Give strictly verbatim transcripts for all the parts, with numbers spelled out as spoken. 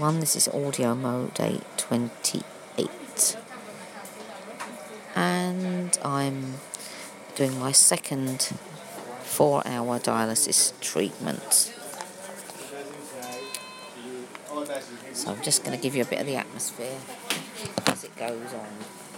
one. This is audio mode eight twenty-eight. And I'm doing my second four-hour dialysis treatment. So I'm just going to give you a bit of the atmosphere as it goes on.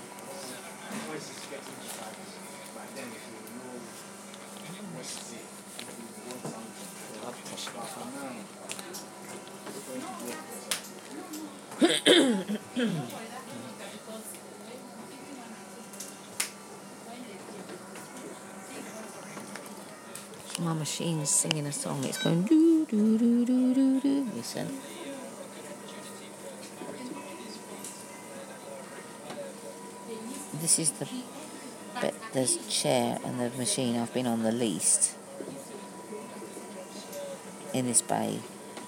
My machine's singing a song. It's going doo doo doo doo doo doo. Listen. This is the bit, there's chair and the machine I've been on the least in this bay.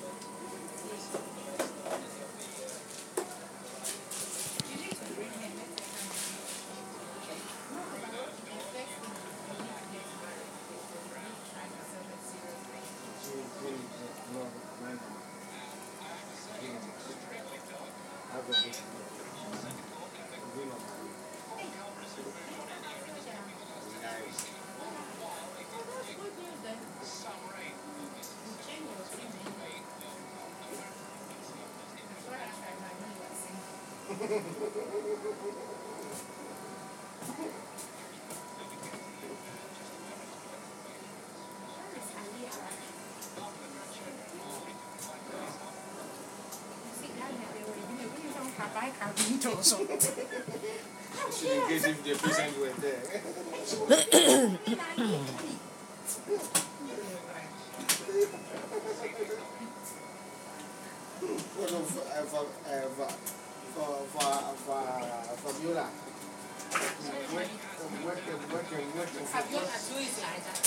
Fabiola. Fabiola too is like that.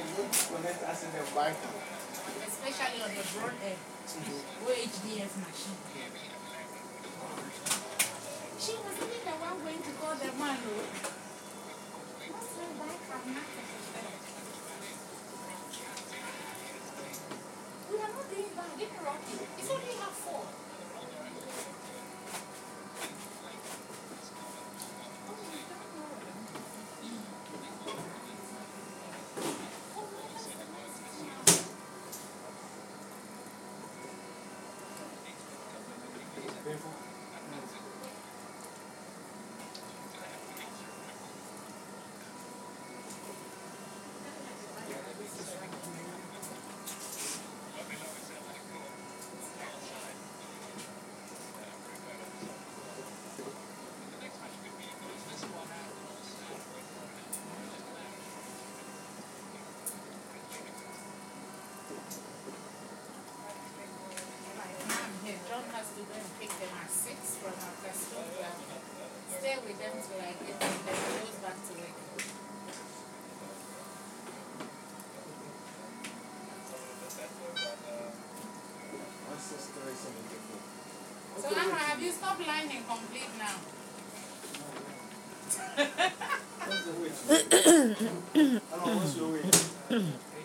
Especially on the broad end. O H D S machine. She was even the one going to call the man. What's her bike? I'm not we are not doing bad. Give me Rocky. It's only half four. John has to go and pick them at six from after school. Stay with them till I get them, then he goes back to work. So Amma, have you stopped lining complete now? What's your weight?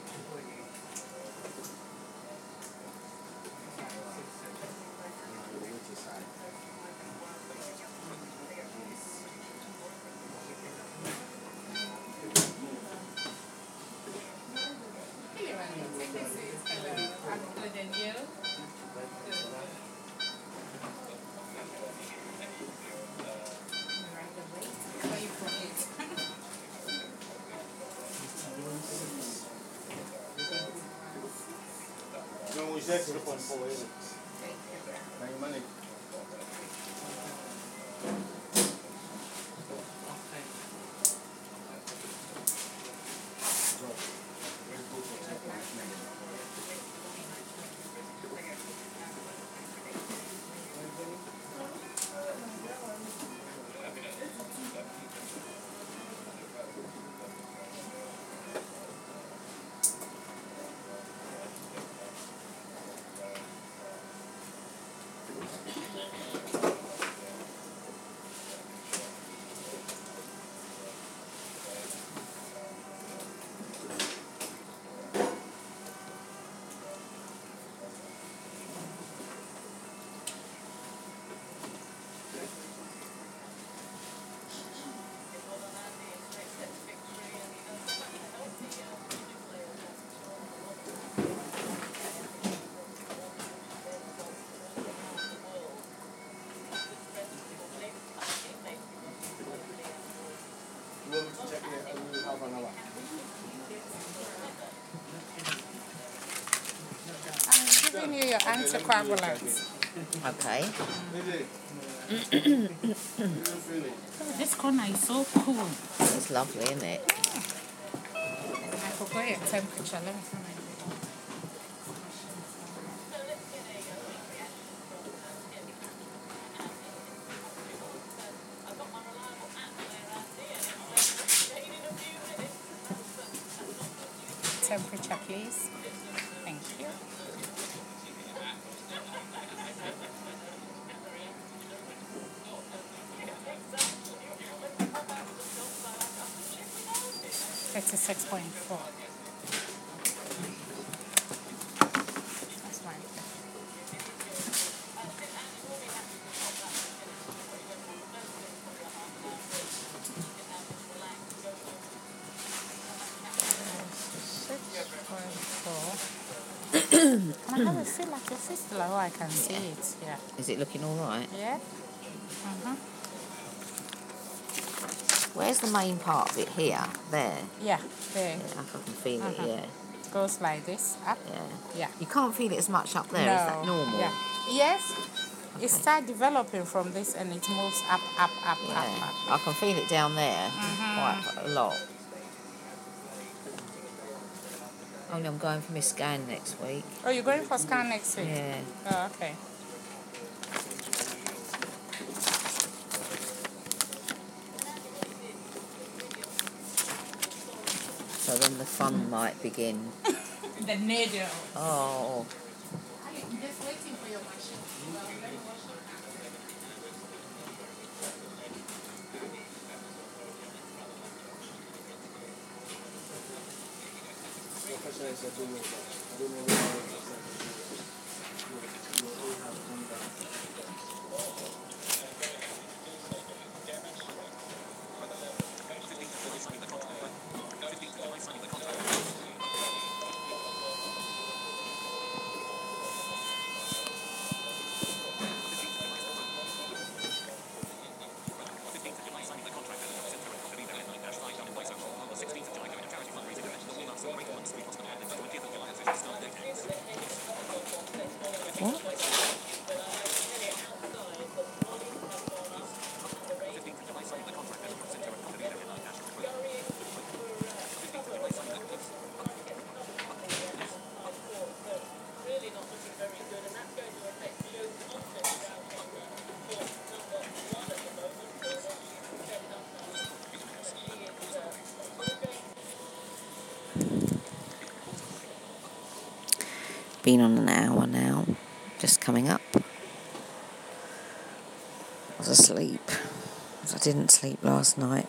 No, we should put on four, isn't it? Now you money. anticoagulants. Okay. This corner is so cool. It's lovely, isn't it? I forgot your temperature. Let me find it. Temperature, please. Thank you. thirty-six point four. That's fine. six point four. Can I have a feel like your fistula? Oh, I can see it. Yeah. Is it looking all right? Yeah? Uh-huh. Where's the main part of it? Here? There? Yeah, there. Yeah, I can feel it, Uh-huh. yeah. It goes like this, up. Yeah. Yeah. You can't feel it as much up there, is that normal? Yeah. Yes. It starts developing from this and it moves up, up, up, Yeah. up, up. I can feel it down there quite a lot. Only I'm going for my scan next week. Oh, you're going for scan next week? Yeah. Oh, okay. So then the fun might begin. The needle. Oh. I'm just waiting for your machine. Well, let me wash it. What? Been on an hour now, just coming up. I was asleep. I didn't sleep last night.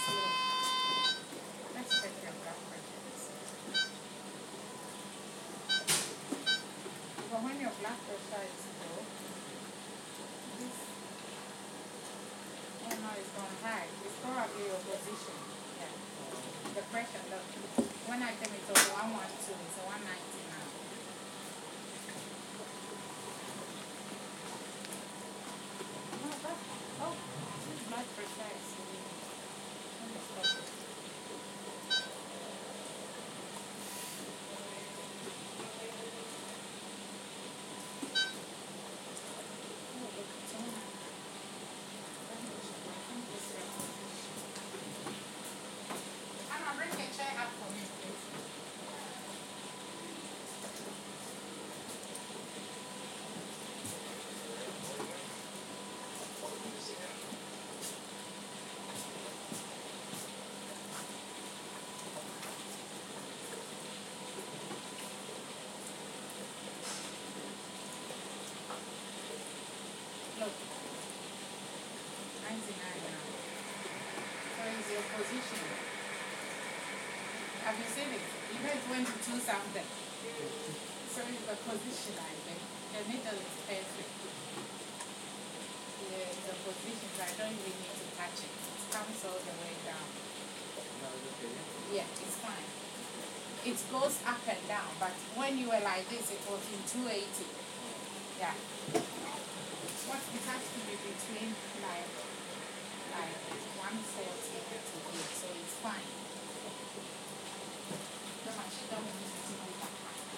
low. Let's check your blood pressure. But when your blood pressure is low, this, oh no, it's gone high. It's probably your position. Yeah. The pressure, look. When I came, it was one one two, it's one ninety now. No, that, oh, this blood pressure is low. Let me stop it. Oh, look, it's on. Let me check. I think this is your position. Anna, bring a chair up for me, please. Look, ninety-nine now. So it's your position. Have you seen it? You know it went to two something. So it's the position, I think. The needle is perfect. Yeah, it's the position, so I don't even need to touch it. It comes all the way down. Yeah, it's fine. It goes up and down, but when you were like this, it was in two eighty. Yeah. What it has to be between like like one forty to eight, so it's fine. No, she don't need to know that.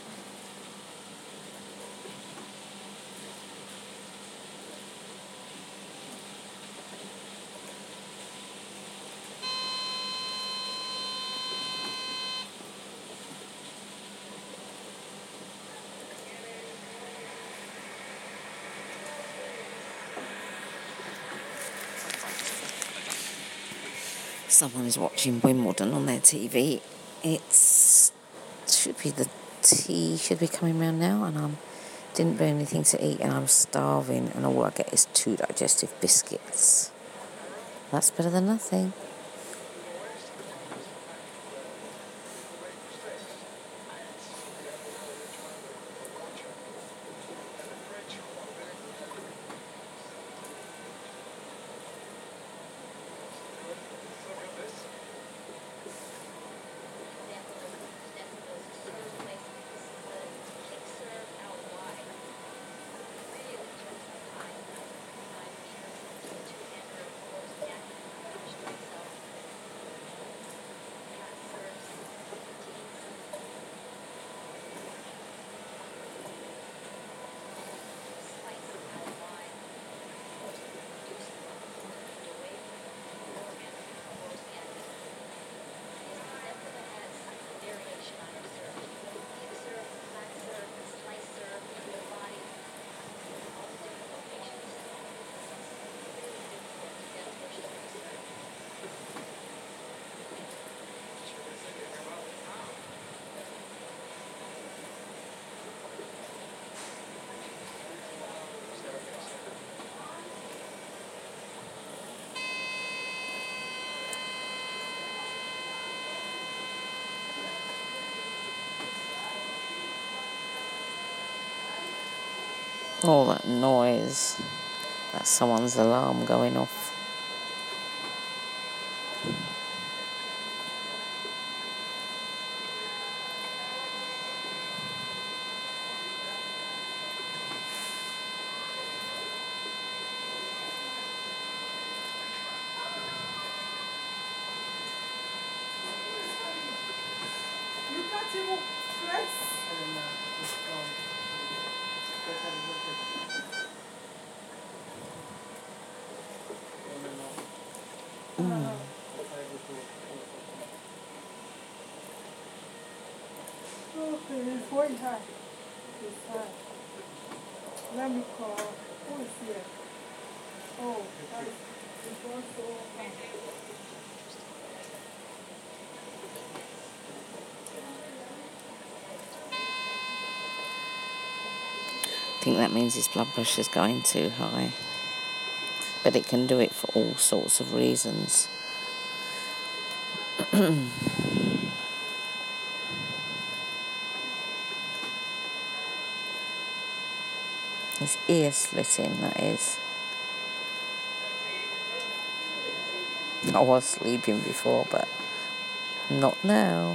Someone is watching Wimbledon on their T V. It's should be the tea should be coming round now, and I didn't bring anything to eat, and I'm starving, and all I get is two digestive biscuits. That's better than nothing. All that noise. That's someone's alarm going off. You can't even flex. Mm. Okay, it's way high. It's high. Let me call. Who is here? Oh, that is, it's also high. I think that means his blood pressure's going too high. But it can do it for all sorts of reasons. His ear slitting, that is. I was sleeping before, but not now.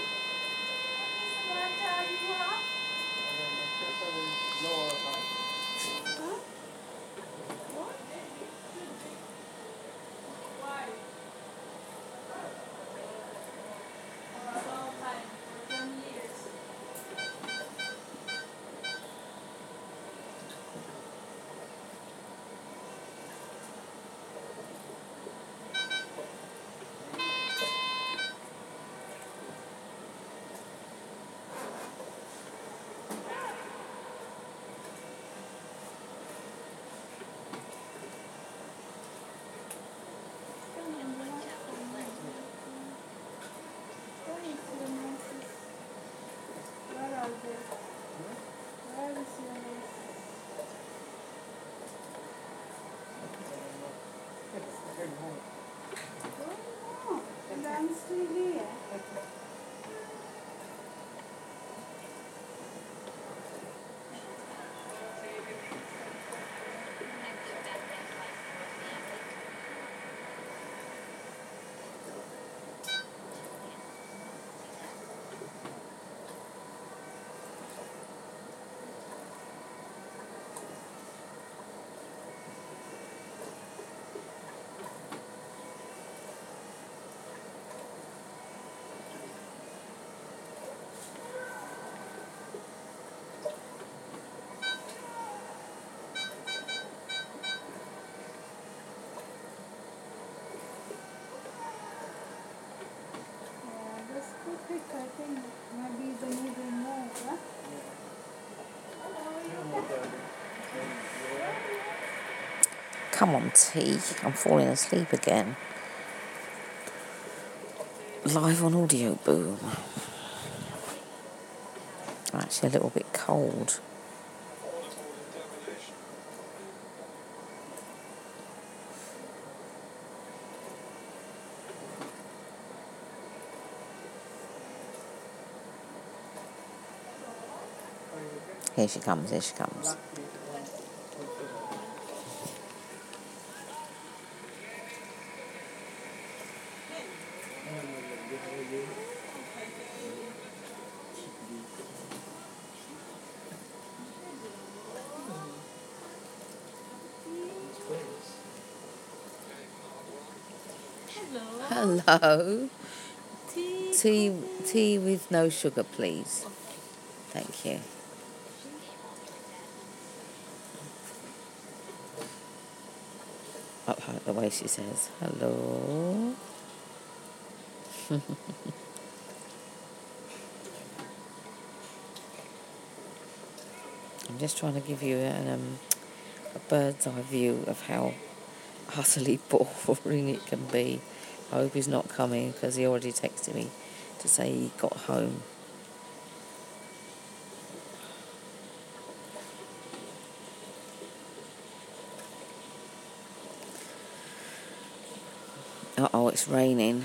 Come on, T. I'm falling asleep again. Live on Audio Boom. I'm actually a little bit cold. Here she comes, here she comes. Hello. Hello. Tea. Tea, tea with no sugar, please. Thank you. I like the way she says hello. I'm just trying to give you an, um, a bird's eye view of how utterly boring it can be. I hope he's not coming because he already texted me to say he got home. Uh-oh, it's raining.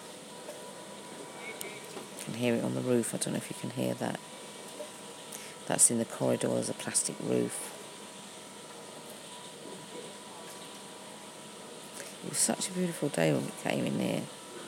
You can hear it on the roof. I don't know if you can hear that. That's in the corridor. There's a plastic roof. It was such a beautiful day when we came in here.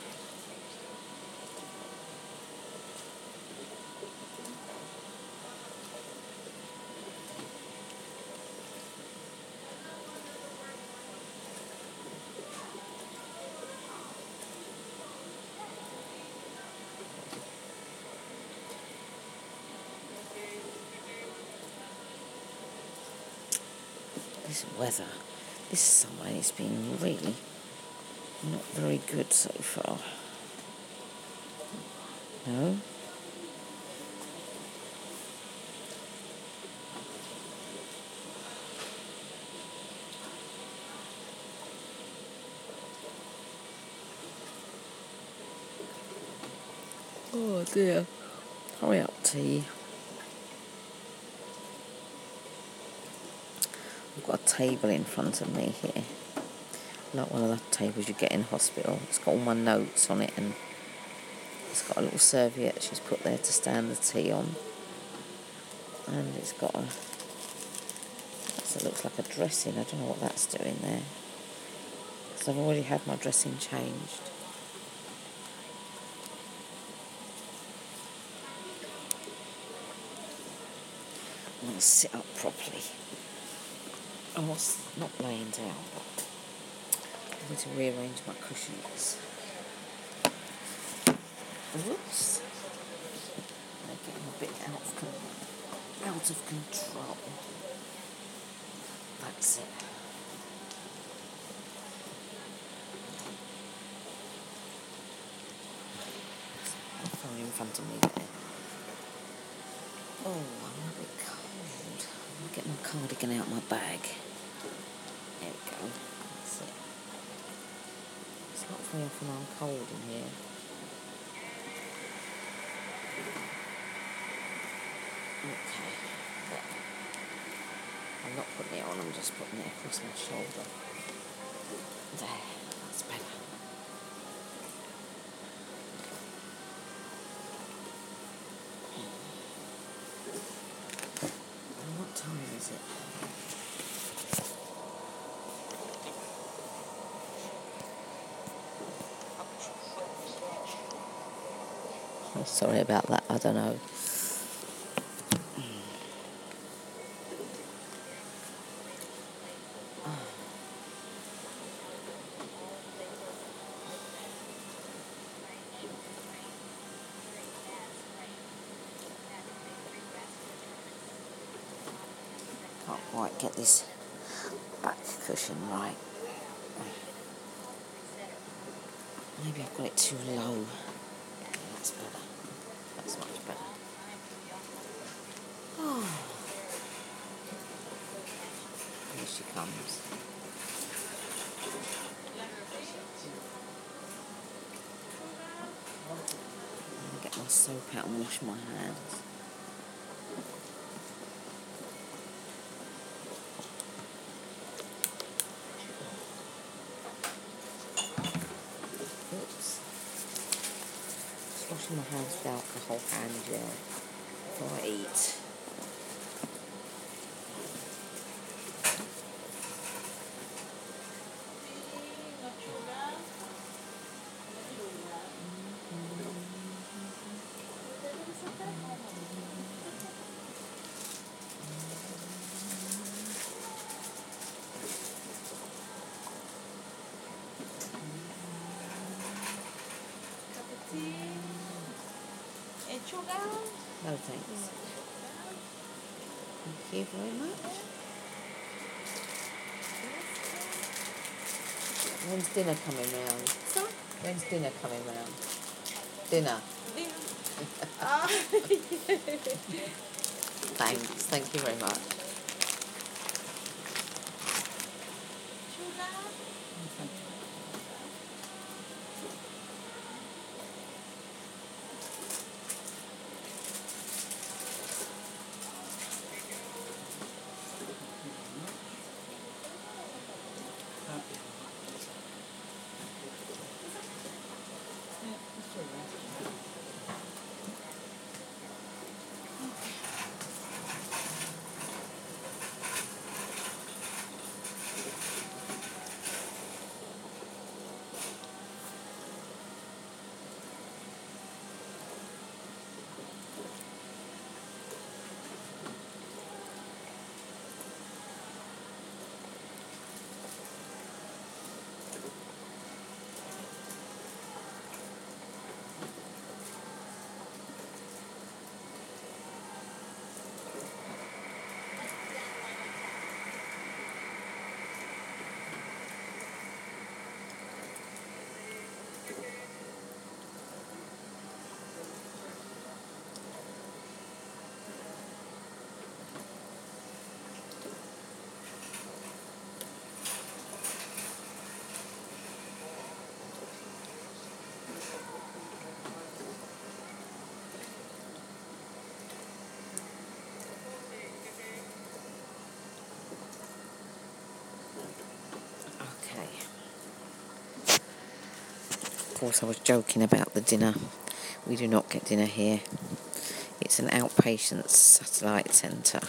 This weather, this summer, it's been really not very good so far. No? Oh dear. Hurry up, T. I've got a table in front of me here. Like one of the tables you get in hospital. It's got all my notes on it and It's got a little serviette she's put there to stand the tea on. And it's got a... It looks like a dressing. I don't know what that's doing there. So I've already had my dressing changed. I'm going to sit up properly. I was not laying down, but I need to rearrange my cushions. Whoops. They're getting a bit out of, con- out of control. That's it. I'll phone in front of me there. Oh, I'm a bit cold. I'll get my cardigan out of my bag. There we go. That's it. It's not very often I'm cold in here. Okay. There. I'm not putting it on, I'm just putting it across my shoulder. There. That's better. And what time is it? Oh, sorry about that, I don't know. Can't quite get this back cushion right. Maybe I've got it too low. That's better. That's much better. Oh. Here she comes. I'm gonna get my soap out and wash my hands. Oops. Just washing my hands with alcohol hand gel before I eat. No thanks. Thank you very much. When's dinner coming round? So? When's dinner coming round? Dinner. Dinner. Ah. Thanks. Thank you very much. Of course, I was joking about the dinner. We do not get dinner here. It's an outpatient satellite centre.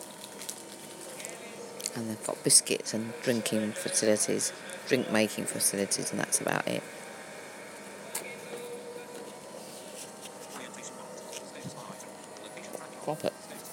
And they've got biscuits and drinking facilities, drink making facilities, and that's about it. Proper.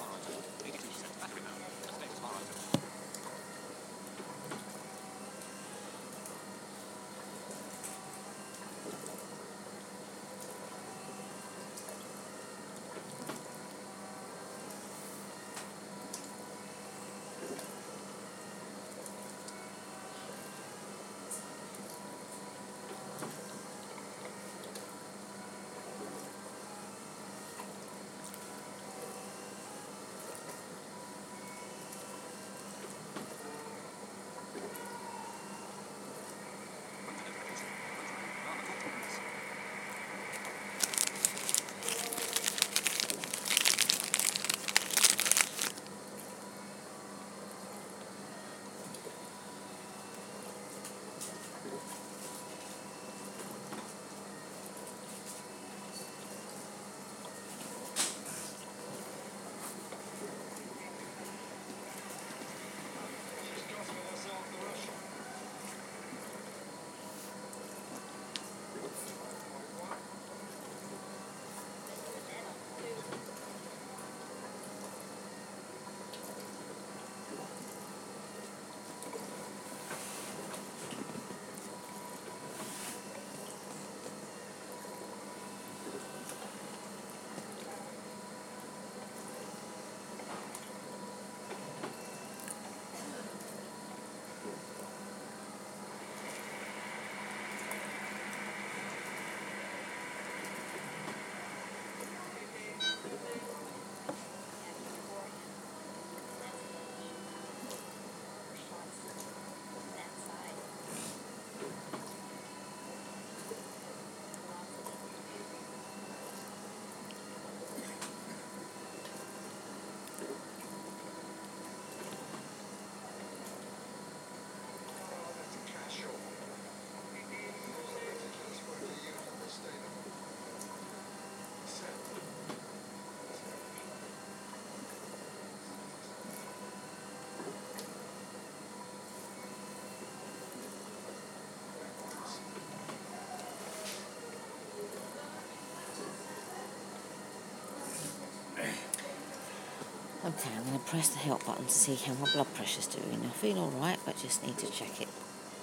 Okay, I'm going to press the help button to see how my blood pressure's doing. I feel alright, but just need to check it.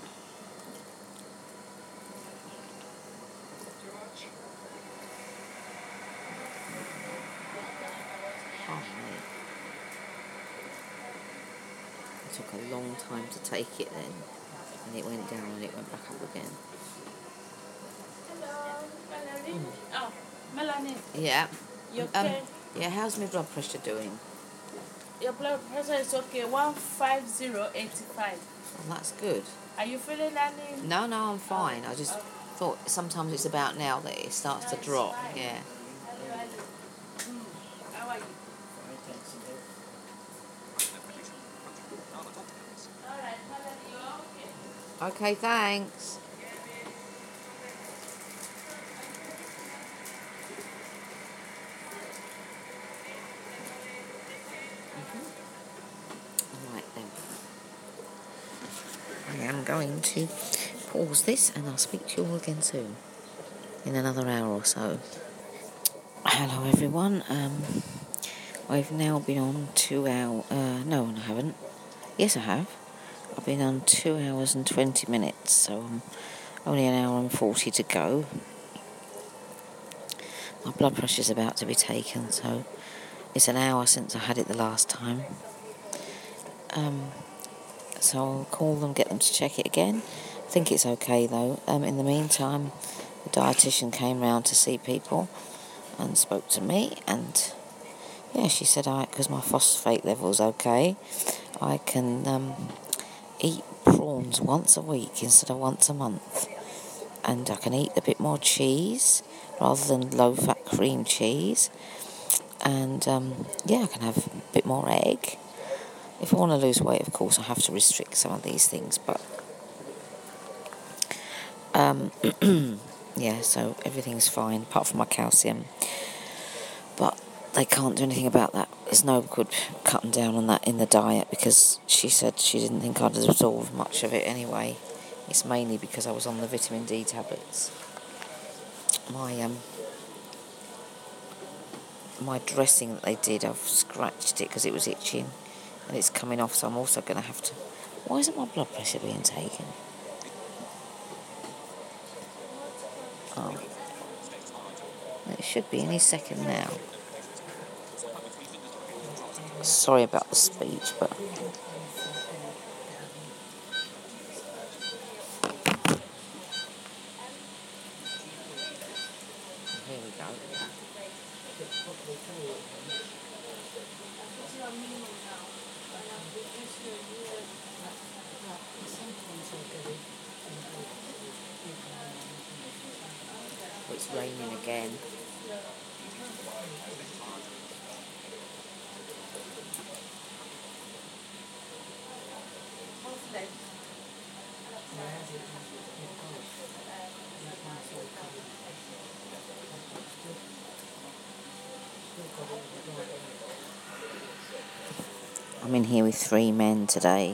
Oh, it took a long time to take it then, and it went down and it went back up again. Hello, Melanie. Mm. Oh, Melanie. Yeah. You okay? Um, yeah, how's my blood pressure doing? Your blood pressure is okay, one fifty eighty-five. Oh, that's good. Are you feeling any? No, no, I'm fine. I just thought sometimes it's about now that it starts to drop. Fine. Yeah. Mm. How are you? Alright, Melanie, you're okay? Okay, thanks. I am going to pause this and I'll speak to you all again soon, in another hour or so. Hello everyone, um, I've now been on two hours, uh, no I haven't, yes I have, I've been on two hours and twenty minutes, so um, only an hour and forty to go. My blood pressure's about to be taken, so it's an hour since I had it the last time. Um, so I'll call them, get them to check it again. I think it's okay though. Um, in the meantime, the dietitian came round to see people and spoke to me, and yeah, she said I, because my phosphate level's okay, I can um, eat prawns once a week instead of once a month, and I can eat a bit more cheese rather than low-fat cream cheese, and um, yeah, I can have a bit more egg. If I want to lose weight, of course, I have to restrict some of these things, but um, yeah, so everything's fine apart from my calcium. But they can't do anything about that. There's no good cutting down on that in the diet because she said she didn't think I'd absorb much of it anyway. It's mainly because I was on the vitamin D tablets. My um, my dressing that they did, I've scratched it because it was itching, and it's coming off. So I'm also going to have to. Why isn't my blood pressure being taken? Oh, it should be any second now. Sorry about the speech, but. Here we go. It's raining again. I'm in here with three men today.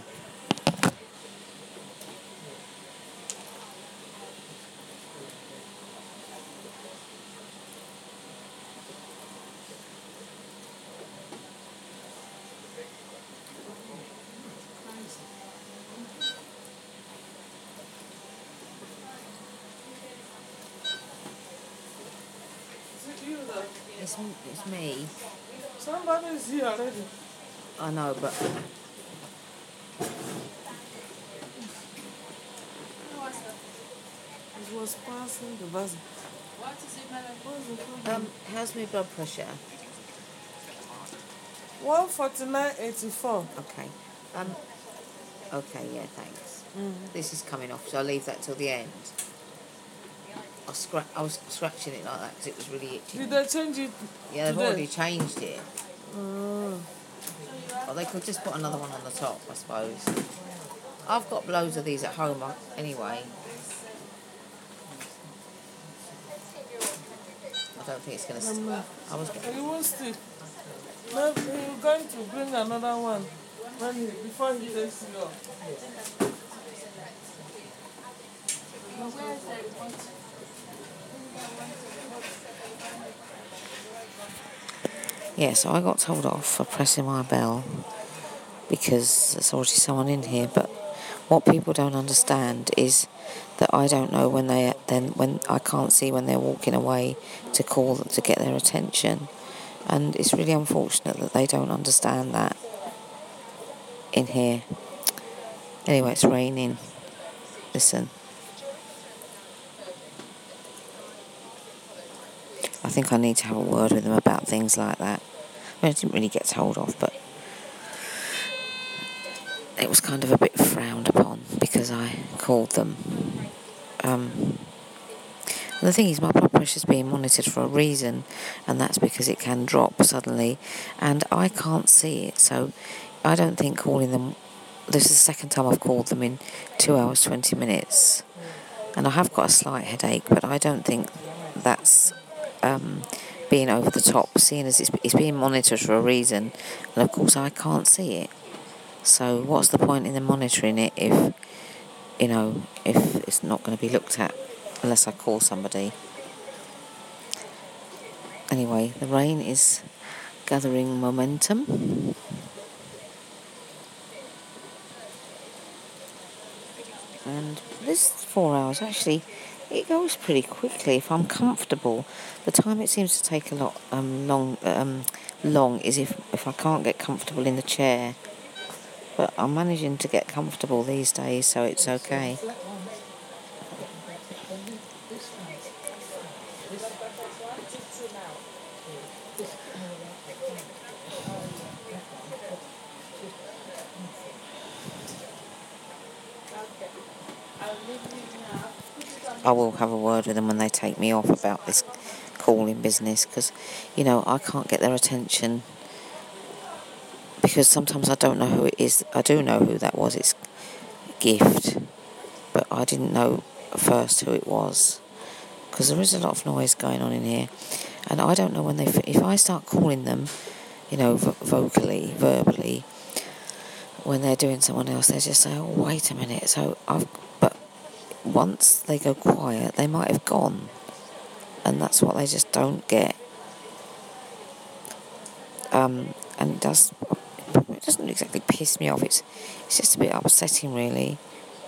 It's, it's me. Somebody's here already. I know, but It was passing the bus. What is it, madam? What's the problem? um, how's my blood pressure? one forty-nine eighty-four. Okay. Um. Okay. Yeah. Thanks. Mm. This is coming off, so I'll leave that till the end. I scra- I was scratching it like that because it was really itchy. Did they change it? Yeah, they've today? already changed it. Oh. Or they could just put another one on the top, I suppose. I've got loads of these at home uh, anyway. I don't think it's going to... Um, I was. He won't stick. Maybe he's going to bring another one when he, before he takes it off. Where is the remote? Yeah, so I got told off for pressing my bell because there's already someone in here. But what people don't understand is that I don't know when they then when I can't see when they're walking away to call them to get their attention, and it's really unfortunate that they don't understand that in here. Anyway, it's raining. Listen. I think I need to have a word with them about things like that. I mean, I didn't really get told off, but it was kind of a bit frowned upon because I called them. Um, and the thing is, my blood pressure's being monitored for a reason, and that's because it can drop suddenly, and I can't see it, so I don't think calling them... This is the second time I've called them in two hours, twenty minutes, and I have got a slight headache, but I don't think that's... Um, being over the top, seeing as it's, it's being monitored for a reason, and of course I can't see it. So what's the point in them monitoring it if, you know, if it's not going to be looked at unless I call somebody? Anyway, the rain is gathering momentum. And this four hours actually, it goes pretty quickly if I'm comfortable. The time it seems to take a lot um, long um, long is if, if I can't get comfortable in the chair. But I'm managing to get comfortable these days, so it's okay. I will have a word with them when they take me off about this calling business, because, you know, I can't get their attention because sometimes I don't know who it is. I do know who that was. It's Gift, but I didn't know at first who it was. because there is a lot of noise going on in here, and I don't know when they. If I start calling them, you know, vo- vocally, verbally, when they're doing someone else, they just say, "Oh, wait a minute." So I've, but once they go quiet, they might have gone, and that's what they just don't get. Um, and it does. It doesn't exactly piss me off. It's, it's just a bit upsetting, really.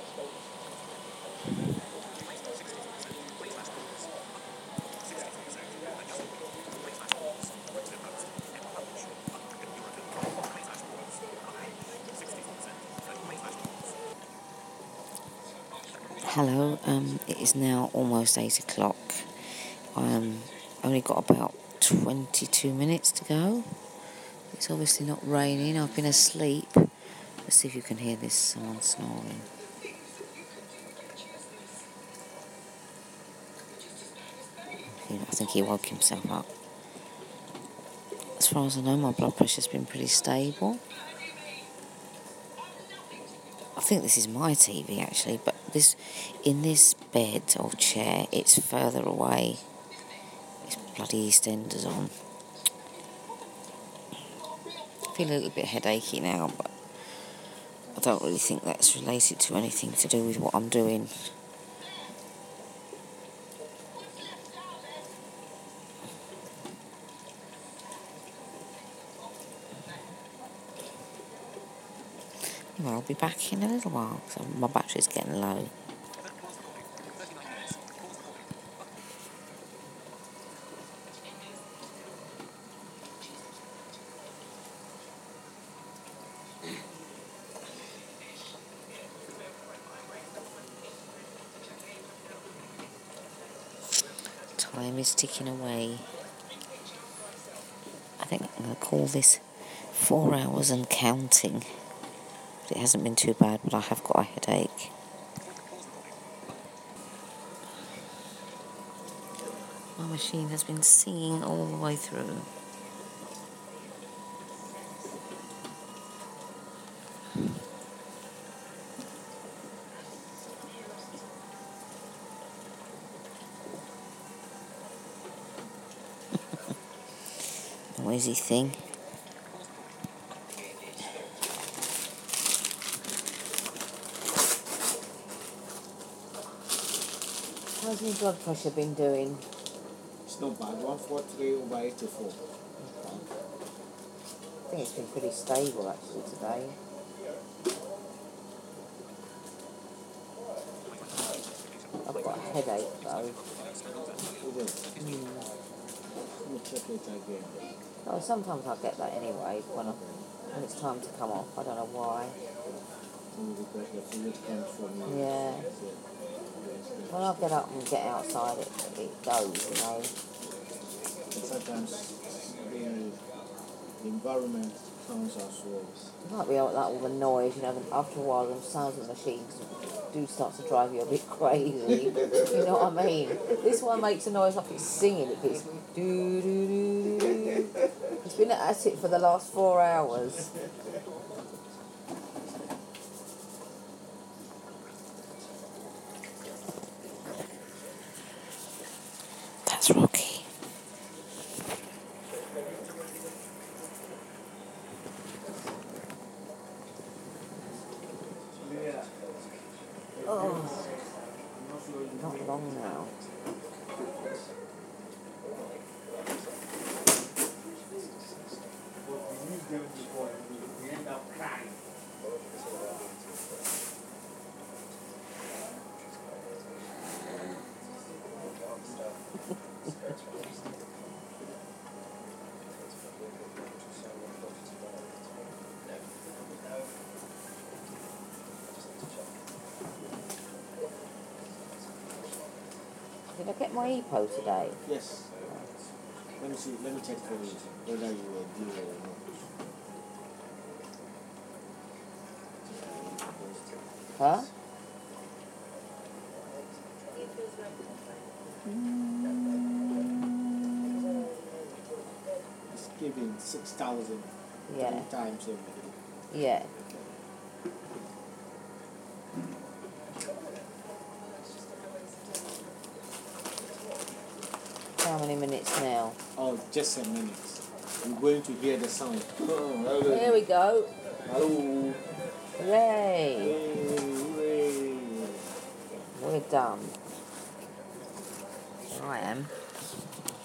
Hello, um, it is now almost eight o'clock. Um, only got about twenty-two minutes to go. It's obviously not raining. I've been asleep. Let's see if you can hear this. Someone snoring. I think he woke himself up. As far as I know, my blood pressure's been pretty stable. I think this is my T V actually, but this, in this bed or chair, it's further away. It's bloody EastEnders on. I feel a little bit headachy now, but I don't really think that's related to anything to do with what I'm doing. Well, I'll be back in a little while, so my battery's getting low. Time is ticking away. I think I'm going to call this four hours and counting. It hasn't been too bad, but I have got a headache. My machine has been singing all the way through. Noisy thing. How's your blood pressure been doing? It's not bad. one forty-three over eighty-four. Okay. I think it's been pretty stable actually today. I've got a headache though. Mm. Let me check it again. Oh, sometimes I get that anyway when, I, when it's time to come off. I don't know why. Because the fluid comes from you. Yeah. When I get up and get outside, it, it goes, you know. Sometimes the, the environment counts as well. It might be like that, all the noise, you know. After a while, the sounds of the machines do start to drive you a bit crazy. You know what I mean? This one makes a noise like it's singing. It goes doo doo doo doo. It's been at it for the last four hours. That's Rocky. Oh, not long now. We end up crying. Did I get my E P O today? Yes. Let me see. Let me check for you whether you were due or not. Huh? It's giving six thousand Yeah. three times every day. Yeah. minutes now? Oh, just a minute. We're going to hear the sound. Oh, hello. Here we go. Hello. Hooray. Hey, hooray. We're done. I am.